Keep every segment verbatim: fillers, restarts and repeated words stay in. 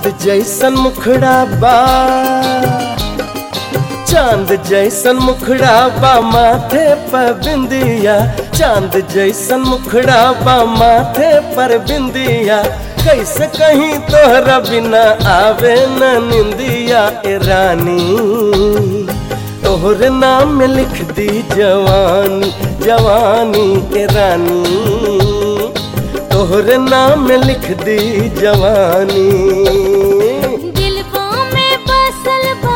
चांद जैसन मुखड़ा बा, चांद जैसन मुखड़ा बा माथे पर बिंदिया, चांद जैसन मुखड़ा बा माथे पर बिंदिया। कैसे कहीं तोहरा बिना आवे न निंदिया। ए रानी तोहरे नाम में लिख दी जवानी, जवानी ए रानी तोहरे नाम में लिख दी जवानी। दिलवा में बसल बा,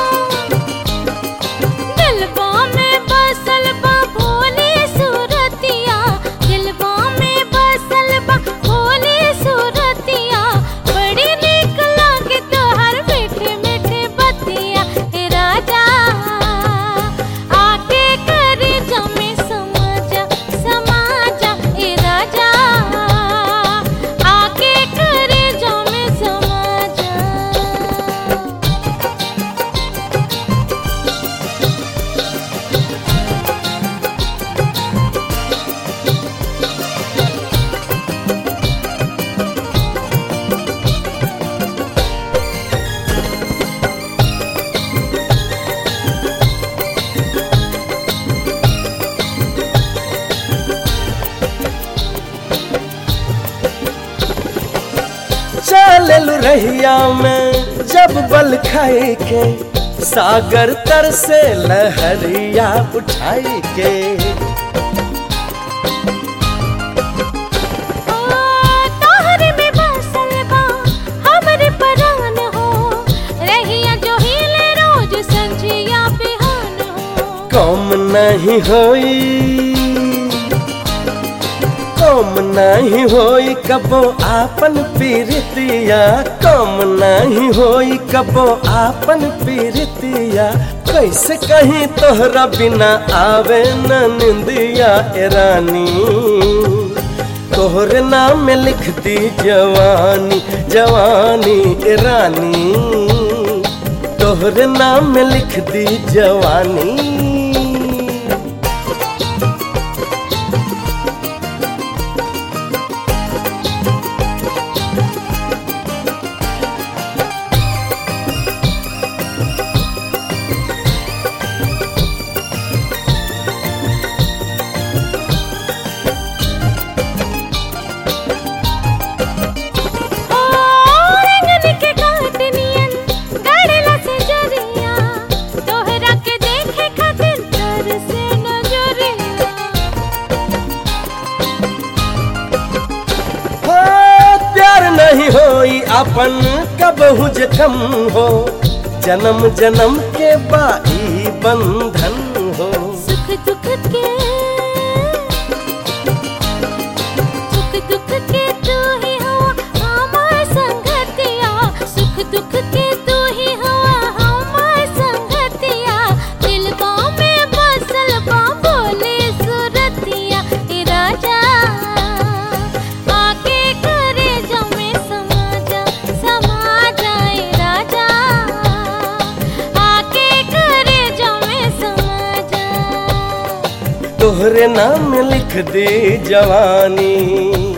दिलवा में बसल बा भोली सूरतिया, दिलवा में बसल बा भोली सूरतिया। बड़ी नीक लागे तोहर मीठे मीठे बतिया। ए राजा आके करे जमे समाजा, समाजा ए राजा आके करे जमे समाजा। चललू रहिया में जब बल खाए के, सागर तर से लहरिया उठाई के। तोहरे में बसल बा हमरे परान हो, रहिया जो हिले रोज संजिया बिहान हो। कम नहीं होई, कम नहीं होई कबो आपन पीरितिया, कम नहीं होई कबो आपन पीरितिया। कैसे कहीं तोहरा बिना आवे न निंदिया। ए रानी तोहरे नाम में लिख दी जवानी, जवानी ए रानी तोहरे नाम में लिख दी जवानी। नहीं होई अपन कबहू जखम हो, जन्म जन्म के बाई बंधन हो। सुख दुख के, सुख दुख के तू ही हुआ हमार संगतिया, सुख दुख के तू ही हुआ हमार संगतिया। दिलवा में बसल बा भोली सूरतिया। ए राजा आके करे जमे समाजा, समाजा ए राजा आके करे जमे समाजा। तोहरे नाम लिख दे जवानी।